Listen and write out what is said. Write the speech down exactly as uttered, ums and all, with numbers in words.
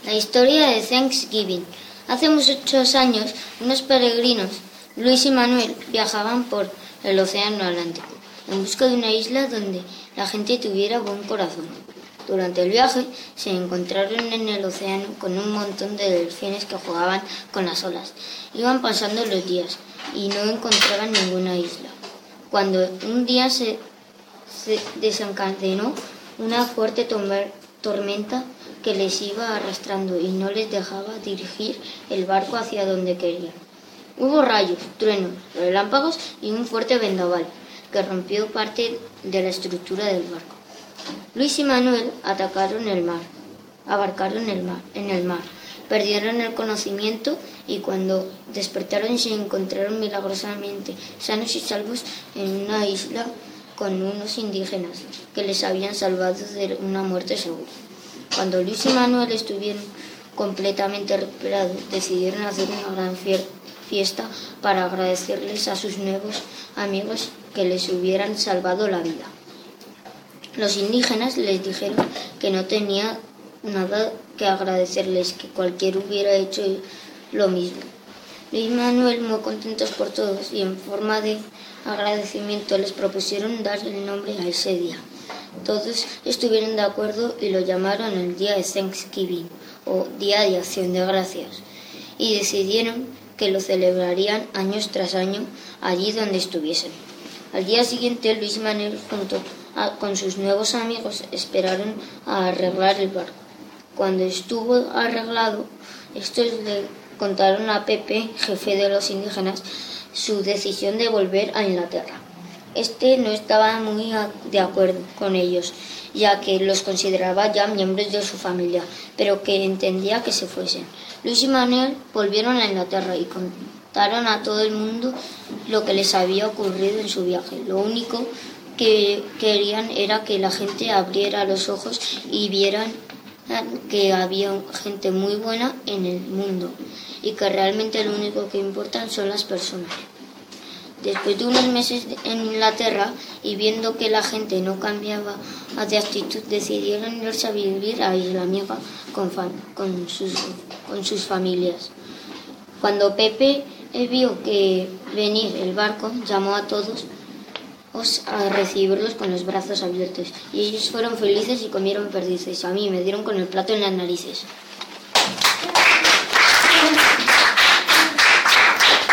La historia de Thanksgiving. Hace muchos años, unos peregrinos, Luis y Manuel, viajaban por el océano Atlántico en busca de una isla donde la gente tuviera buen corazón. Durante el viaje se encontraron en el océano con un montón de delfines que jugaban con las olas. Iban pasando los días y no encontraban ninguna isla, cuando un día se, se desencadenó una fuerte tormenta que les iba arrastrando y no les dejaba dirigir el barco hacia donde querían. Hubo rayos, truenos, relámpagos y un fuerte vendaval que rompió parte de la estructura del barco. Luis y Manuel atacaron el mar, abarcaron el mar, en el mar, perdieron el conocimiento y cuando despertaron se encontraron milagrosamente sanos y salvos en una isla con unos indígenas que les habían salvado de una muerte segura. Cuando Luis y Manuel estuvieron completamente recuperados, decidieron hacer una gran fiesta para agradecerles a sus nuevos amigos que les hubieran salvado la vida. Los indígenas les dijeron que no tenía nada que agradecerles, que cualquiera hubiera hecho lo mismo. Luis y Manuel, muy contentos por todos y en forma de agradecimiento, les propusieron dar el nombre a ese día. Todos estuvieron de acuerdo y lo llamaron el día de Thanksgiving o Día de Acción de Gracias y decidieron que lo celebrarían años tras año allí donde estuviesen. Al día siguiente, Luis y Manuel junto a, con sus nuevos amigos esperaron a arreglar el barco. Cuando estuvo arreglado, estos le contaron a Pepe, jefe de los indígenas, su decisión de volver a Inglaterra. Este no estaba muy de acuerdo con ellos, ya que los consideraba ya miembros de su familia, pero que entendía que se fuesen. Luis y Manuel volvieron a Inglaterra y contaron a todo el mundo lo que les había ocurrido en su viaje. Lo único que querían era que la gente abriera los ojos y vieran que había gente muy buena en el mundo y que realmente lo único que importan son las personas. Después de unos meses en Inglaterra y viendo que la gente no cambiaba de actitud, decidieron irse a vivir a Isla Amiga con, con, sus, con sus familias. Cuando Pepe vio que venir el barco, llamó a todos a recibirlos con los brazos abiertos y ellos fueron felices y comieron perdices. A mí me dieron con el plato en las narices.